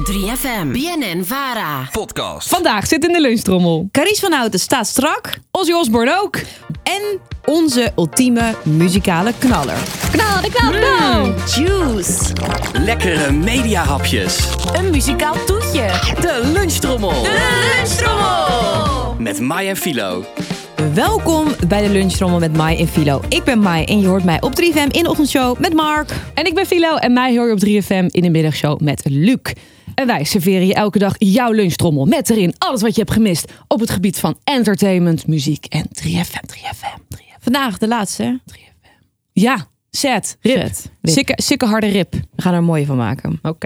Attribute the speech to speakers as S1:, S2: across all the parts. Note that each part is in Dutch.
S1: 3FM, BNN-Vara.
S2: Podcast.
S3: Vandaag zit in de lunchtrommel
S4: Carice van Houten staat strak.
S3: Ozzy Osbourne ook.
S4: En onze ultieme muzikale knaller.
S1: Knal. Juice.
S2: Lekkere mediahapjes.
S1: Een muzikaal toetje.
S2: De lunchtrommel.
S1: Lunchtrommel.
S2: Met Mai en Philo.
S4: Welkom bij de lunchtrommel met Mai en Philo. Ik ben Mai en je hoort mij op 3FM in de ochtendshow met Mark.
S3: En ik ben Philo en mij hoor je op 3FM in de middagshow met Luc. En wij serveren je elke dag jouw lunchtrommel met erin alles wat je hebt gemist op het gebied van entertainment, muziek en 3FM.
S4: Vandaag de laatste, hè?
S3: 3FM. Ja, set, rip. Sikke harde rip.
S4: We gaan er een mooie van maken.
S3: Oké.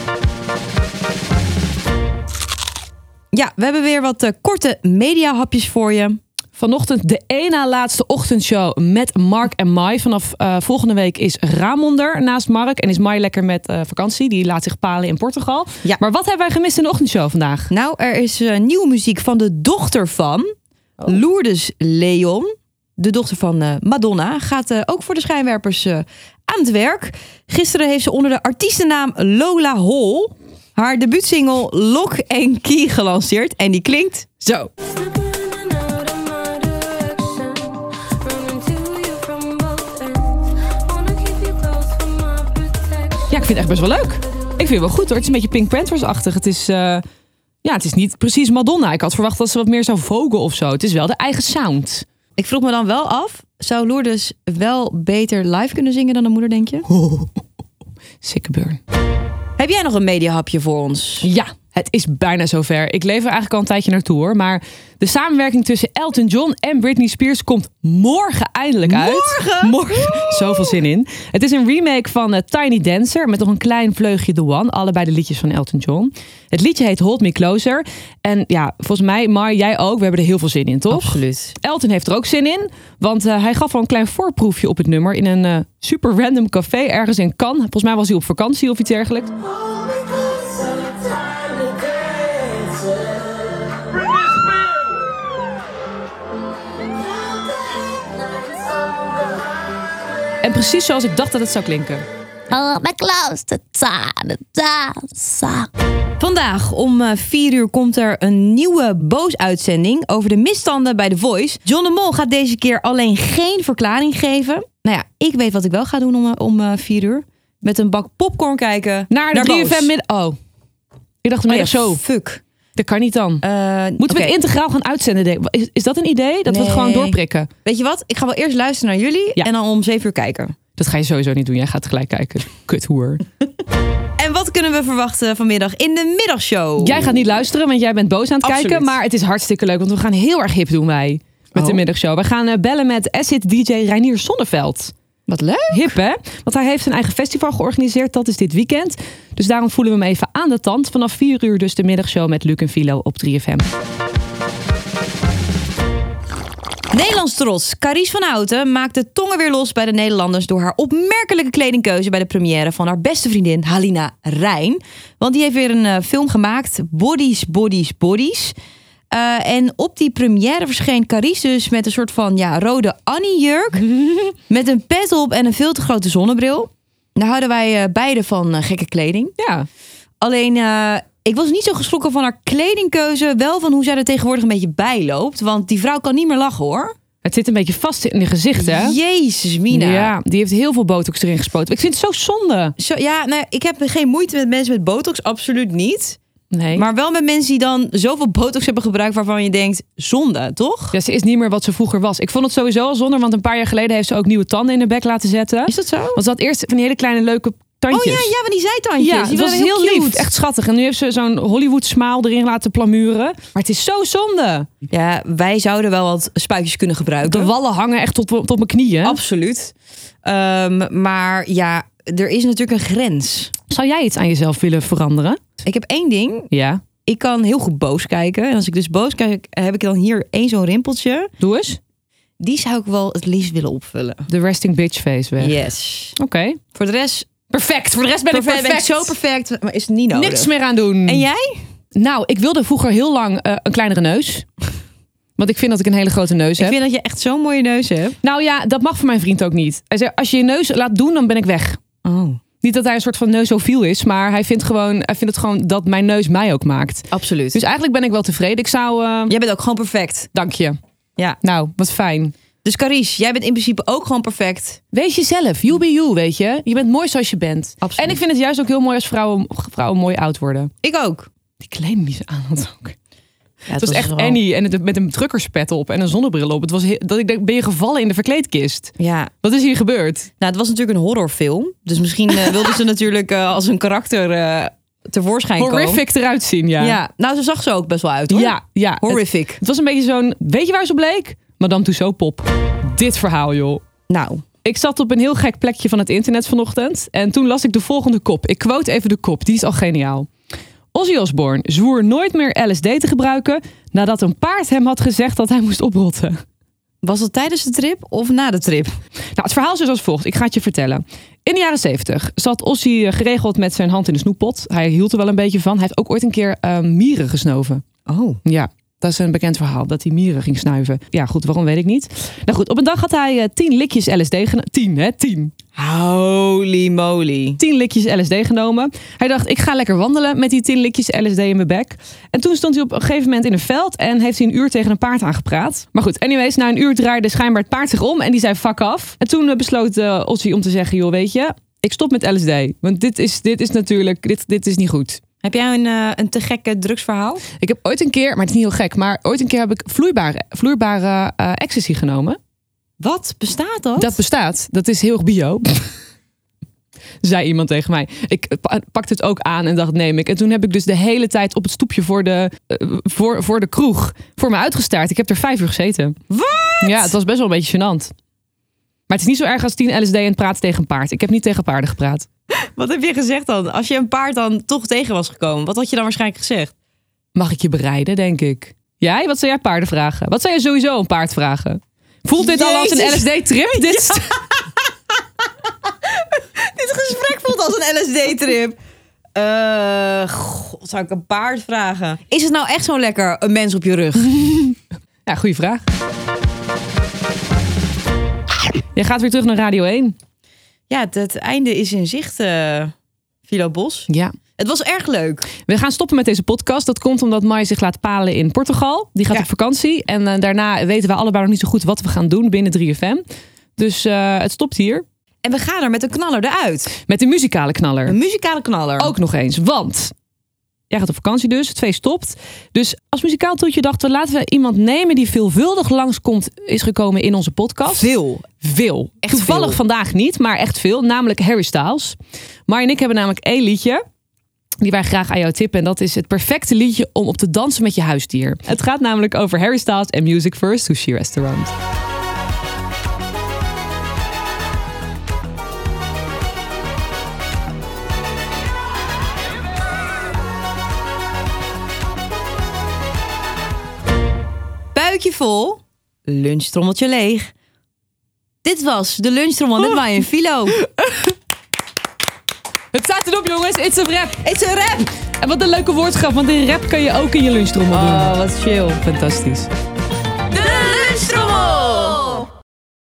S4: Ja, we hebben weer wat korte mediahapjes voor je.
S3: Vanochtend de één na laatste ochtendshow met Mark en Mai. Vanaf volgende week is Ramon er naast Mark. En is Mai lekker met vakantie. Die laat zich palen in Portugal.
S4: Ja.
S3: Maar wat hebben wij gemist in de ochtendshow vandaag?
S4: Nou, er is nieuwe muziek van de dochter van Lourdes Leon. De dochter van Madonna. Gaat ook voor de schijnwerpers aan het werk. Gisteren heeft ze onder de artiestennaam Lola Hall haar debuutsingle Lock and Key gelanceerd. En die klinkt zo.
S3: Ja, ik vind het echt best wel leuk. Ik vind het wel goed hoor. Het is een beetje Pink Panthers-achtig. Het is, het is niet precies Madonna. Ik had verwacht dat ze wat meer zou vogen of zo. Het is wel de eigen sound.
S4: Ik vroeg me dan wel af, zou Lourdes wel beter live kunnen zingen dan de moeder, denk je?
S3: Sikke burn.
S4: Heb jij nog een mediahapje voor ons?
S3: Ja, het is bijna zover. Ik leef er eigenlijk al een tijdje naartoe hoor. Maar de samenwerking tussen Elton John en Britney Spears komt morgen eindelijk uit. Morgen? Zoveel zin in. Het is een remake van Tiny Dancer met nog een klein vleugje The One. Allebei de liedjes van Elton John. Het liedje heet Hold Me Closer. En ja, volgens mij, Mar, jij ook. We hebben er heel veel zin in, toch?
S4: Absoluut.
S3: Elton heeft er ook zin in. Want hij gaf al een klein voorproefje op het nummer in een super random café ergens in Cannes. Volgens mij was hij op vakantie of iets dergelijks. En precies zoals ik dacht dat het zou klinken.
S4: Vandaag om 4 uur komt er een nieuwe Boos-uitzending over de misstanden bij The Voice. John de Mol gaat deze keer alleen geen verklaring geven. Nou ja, ik weet wat ik wel ga doen om 4 uur. Met een bak popcorn kijken
S3: Naar de 3FM middag. Oh, ik dacht middag zo.
S4: Fuck.
S3: Dat kan niet dan. Moeten we het integraal gaan uitzenden? Is dat een idee? Dat we het gewoon doorprikken?
S4: Weet je wat? Ik ga wel eerst luisteren naar jullie en dan om 7 uur kijken.
S3: Dat ga je sowieso niet doen. Jij gaat gelijk kijken. Kuthoer.
S4: En wat kunnen we verwachten vanmiddag in de middagshow?
S3: Jij gaat niet luisteren, want jij bent boos aan het kijken. Maar het is hartstikke leuk, want we gaan heel erg hip doen wij. Met de middagshow. We gaan bellen met Acid-DJ Reinier Zonneveld.
S4: Wat leuk.
S3: Hip, hè? Want hij heeft zijn eigen festival georganiseerd. Dat is dit weekend. Dus daarom voelen we hem even aan de tand. Vanaf 4 uur dus de middagshow met Luc en Philo op 3FM.
S4: Nederlands trots. Carice van Houten maakt de tongen weer los bij de Nederlanders door haar opmerkelijke kledingkeuze bij de première van haar beste vriendin Halina Reijn. Want die heeft weer een film gemaakt, Bodies. En op die première verscheen Carice dus met een soort van rode Annie-jurk. Met een pet op en een veel te grote zonnebril. Nou houden wij beide van gekke kleding.
S3: Ja.
S4: Alleen, ik was niet zo geschrokken van haar kledingkeuze. Wel van hoe zij er tegenwoordig een beetje bij loopt. Want die vrouw kan niet meer lachen, hoor.
S3: Het zit een beetje vast in de gezicht, hè?
S4: Jezus, Mina.
S3: Ja, die heeft heel veel botox erin gespoten. Ik vind het zo zonde.
S4: Ik heb geen moeite met mensen met botox. Absoluut niet.
S3: Nee.
S4: Maar wel met mensen die dan zoveel botox hebben gebruikt waarvan je denkt, zonde, toch?
S3: Ja, ze is niet meer wat ze vroeger was. Ik vond het sowieso al zonde, want een paar jaar geleden heeft ze ook nieuwe tanden in de bek laten zetten.
S4: Is dat zo?
S3: Want ze had eerst van die hele kleine leuke tandjes.
S4: Oh ja, van die zijtandjes.
S3: Ja,
S4: die
S3: dat was heel
S4: cute.
S3: lief. Echt schattig. En nu heeft ze zo'n Hollywood smaal erin laten plamuren. Maar het is zo zonde.
S4: Ja, wij zouden wel wat spuitjes kunnen gebruiken.
S3: De wallen hangen echt tot mijn knieën.
S4: Absoluut. Maar ja, er is natuurlijk een grens.
S3: Zou jij iets aan jezelf willen veranderen?
S4: Ik heb 1 ding.
S3: Ja.
S4: Ik kan heel goed boos kijken. En als ik dus boos kijk, heb ik dan hier 1 zo'n rimpeltje.
S3: Doe eens.
S4: Die zou ik wel het liefst willen opvullen.
S3: De resting bitch face weg.
S4: Yes.
S3: Oké.
S4: Voor de rest...
S3: Perfect. Voor de rest ben ik perfect.
S4: Ben ik zo perfect, maar is het niet nodig.
S3: Niks meer aan doen.
S4: En jij?
S3: Nou, ik wilde vroeger heel lang een kleinere neus. Want ik vind dat ik een hele grote neus heb.
S4: Ik vind dat je echt zo'n mooie neus hebt.
S3: Nou ja, dat mag voor mijn vriend ook niet. Hij zei, als je je neus laat doen, dan ben ik weg.
S4: Oh.
S3: Niet dat hij een soort van neusofiel is, maar hij vindt het gewoon dat mijn neus mij ook maakt.
S4: Absoluut.
S3: Dus eigenlijk ben ik wel tevreden. Ik zou...
S4: Jij bent ook gewoon perfect.
S3: Dank je.
S4: Ja.
S3: Nou, wat fijn.
S4: Dus Carice, jij bent in principe ook gewoon perfect.
S3: Wees jezelf. You be you, weet je. Je bent mooi zoals je bent.
S4: Absoluut.
S3: En ik vind het juist ook heel mooi als vrouwen mooi oud worden.
S4: Ik ook.
S3: Die kleding die ze aan had ook.
S4: Ja,
S3: Het was echt
S4: wel-
S3: Annie en met een truckerspet op en een zonnebril op. Het was dat ik denk, ben je gevallen in de verkleedkist?
S4: Ja.
S3: Wat is hier gebeurd?
S4: Nou, het was natuurlijk een horrorfilm. Dus misschien wilden ze natuurlijk als een karakter tevoorschijn komen.
S3: Horrific eruit zien, ja.
S4: Ja, nou, ze zag ze ook best wel uit, hoor.
S3: Ja.
S4: Horrific.
S3: Het was een beetje zo'n, weet je waar ze bleek? Madame Tussauds pop. Dit verhaal, joh.
S4: Nou,
S3: Ik zat op een heel gek plekje van het internet vanochtend. En toen las ik de volgende kop. Ik quote even de kop, die is al geniaal. Ozzy Osbourne zwoer nooit meer LSD te gebruiken nadat een paard hem had gezegd dat hij moest oprotten.
S4: was dat tijdens de trip of na de trip?
S3: Nou, het verhaal is dus als volgt. Ik ga het je vertellen. In de jaren 70 zat Ozzy geregeld met zijn hand in de snoeppot. Hij hield er wel een beetje van. Hij heeft ook ooit een keer mieren gesnoven.
S4: Oh.
S3: Ja, dat is een bekend verhaal. Dat hij mieren ging snuiven. Ja, goed, waarom weet ik niet. Nou goed, op een dag had hij 10 likjes LSD genomen. 10, hè? 10.
S4: Holy moly.
S3: 10 likjes LSD genomen. Hij dacht, ik ga lekker wandelen met die 10 likjes LSD in mijn bek. En toen stond hij op een gegeven moment in een veld en heeft hij een uur tegen een paard aangepraat. Maar goed, anyways, na een uur draaide schijnbaar het paard zich om en die zei fuck af. En toen besloot Ozzy om te zeggen, joh, weet je, ik stop met LSD. Want dit is natuurlijk, dit is niet goed.
S4: Heb jij een te gekke drugsverhaal?
S3: Ik heb ooit een keer, maar het is niet heel gek, maar ooit een keer heb ik vloeibare ecstasy genomen.
S4: Wat? Bestaat dat?
S3: Dat bestaat. Dat is heel erg bio. Zei iemand tegen mij. Ik pakte het ook aan en dacht, neem ik. En toen heb ik dus de hele tijd op het stoepje voor de kroeg voor me uitgestaard. Ik heb er 5 uur gezeten.
S4: Wat?
S3: Ja, het was best wel een beetje gênant. Maar het is niet zo erg als 10 LSD en praat tegen een paard. Ik heb niet tegen paarden gepraat.
S4: Wat heb je gezegd dan? Als je een paard dan toch tegen was gekomen, wat had je dan waarschijnlijk gezegd?
S3: Mag ik je bereiden, denk ik. Jij? Wat zou jij paarden vragen? Wat zou je sowieso een paard vragen? Voelt dit al als een
S4: Jezus.
S3: LSD-trip?
S4: Dit gesprek voelt als een LSD-trip. God, zou ik een paard vragen? Is het nou echt zo lekker, een mens op je rug?
S3: Ja, goede vraag. Jij gaat weer terug naar Radio 1.
S4: Ja, het einde is in zicht, Philo Bos.
S3: Ja.
S4: Het was erg leuk.
S3: We gaan stoppen met deze podcast. Dat komt omdat Mai zich laat palen in Portugal. Die gaat op vakantie. En daarna weten we allebei nog niet zo goed wat we gaan doen binnen 3FM. Dus het stopt hier.
S4: En we gaan er met een knaller eruit.
S3: Met een muzikale knaller.
S4: Een muzikale knaller.
S3: Ook nog eens. Want jij gaat op vakantie dus. Het feest stopt. Dus als muzikaal toetje dachten we, laten we iemand nemen die veelvuldig is gekomen in onze podcast. Veel.
S4: Echt
S3: Toevallig
S4: veel.
S3: vandaag niet, maar echt veel. Namelijk Harry Styles. Mai en ik hebben namelijk 1 liedje die wij graag aan jou tippen. En dat is het perfecte liedje om op te dansen met je huisdier. Het gaat namelijk over Harry Styles en Music for a Sushi Restaurant.
S4: Buikje vol, lunchtrommeltje leeg. Dit was de lunchtrommel met mij en Philo.
S3: Het staat erop, jongens. It's a rap.
S4: It's a rap.
S3: En wat een leuke woordschap, want in rap kan je ook in je lunchtrommel doen.
S4: Oh, wat chill.
S3: Fantastisch.